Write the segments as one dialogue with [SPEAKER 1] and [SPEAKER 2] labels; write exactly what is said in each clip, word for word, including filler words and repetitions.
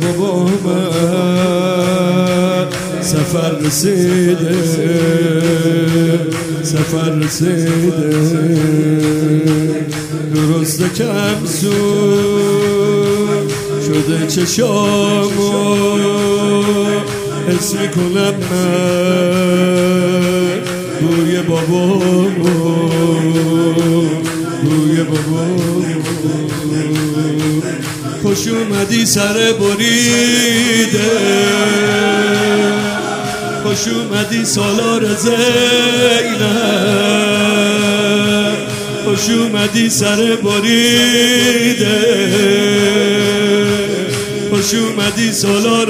[SPEAKER 1] بابا من سفر رسیده سفر رسیده درست کم سون شده چشامو حس میکنم من بوی بابامو بوی بابامو خوش اومدی سر بریده خوش اومدی سالار زینب خوش اومدی سر بریده خوش اومدی سالار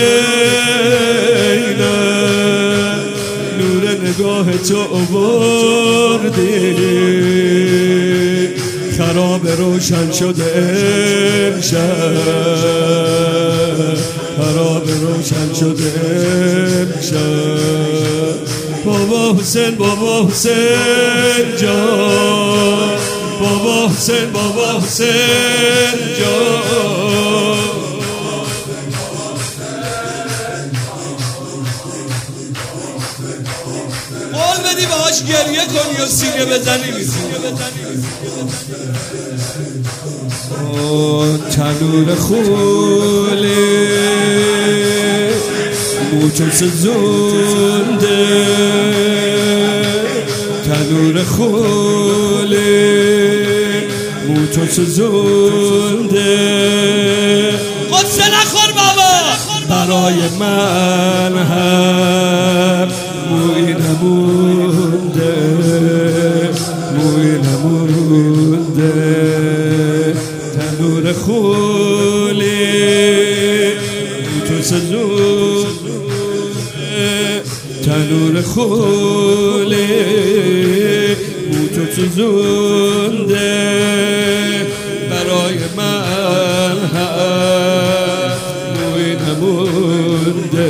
[SPEAKER 1] زینب نور نگاه تو آوردی خراب روشن شده امشب خراب روشن شده امشب بابا حسین بابا حسین جان بابا حسین بابا حسین جان قول بدی باهاش گریه کنی و سینه بزنی تنور خوله موچو سزونده تنور خوله موچو سزونده قدسه نخور بابا برای من هم موی نمونده موی نمونده تنور خوله تو سزونده تنور خوله تو سزونده برای من هم موی نمونده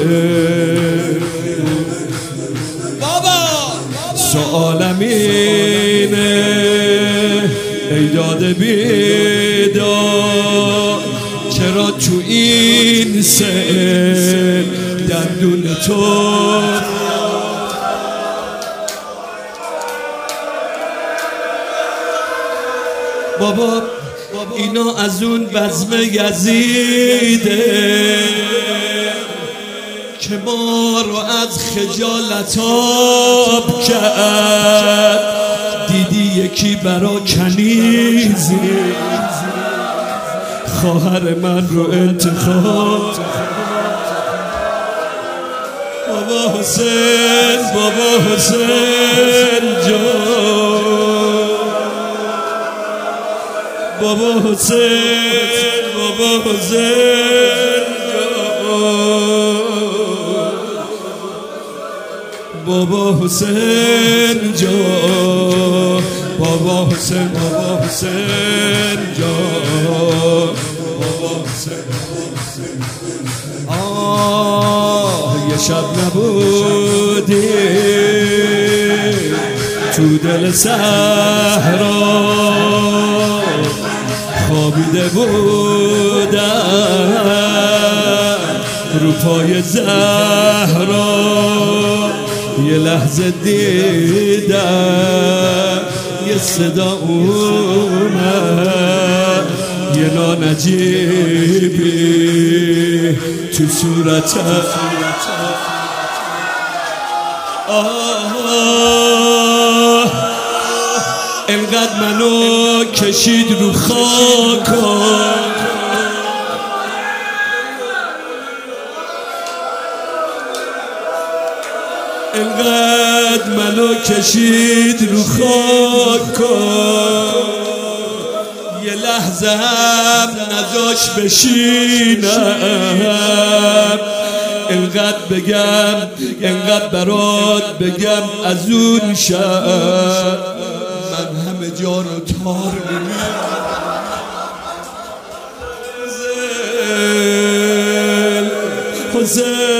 [SPEAKER 1] سوالم اینه ای داده بیدار چرا تو این سن دندون تو بابا اینا از اون بزم یزیده که ما رو از خجالت آب کرد دیدی یکی برا کنیزی خواهر من رو انتخاب بابا حسین بابا حسین جان بابا حسین بابا حسین بابا حسین جان بابا حسین بابا حسین جان بابا حسین آه یه شب نبودی تو دل صحرا خوابیده بودم رو پای زهرا یه لحظه دیدم یه صدا اومد یه نانجیبی تو صورتم آه انقدر منو کشید رو خاکم انقدر منو کشید رو خاکم یه لحظه هم نذاش بشینم انقدر بگم انقدر برات بگم از اون شب من همه جا رو تار می‌بینم حسین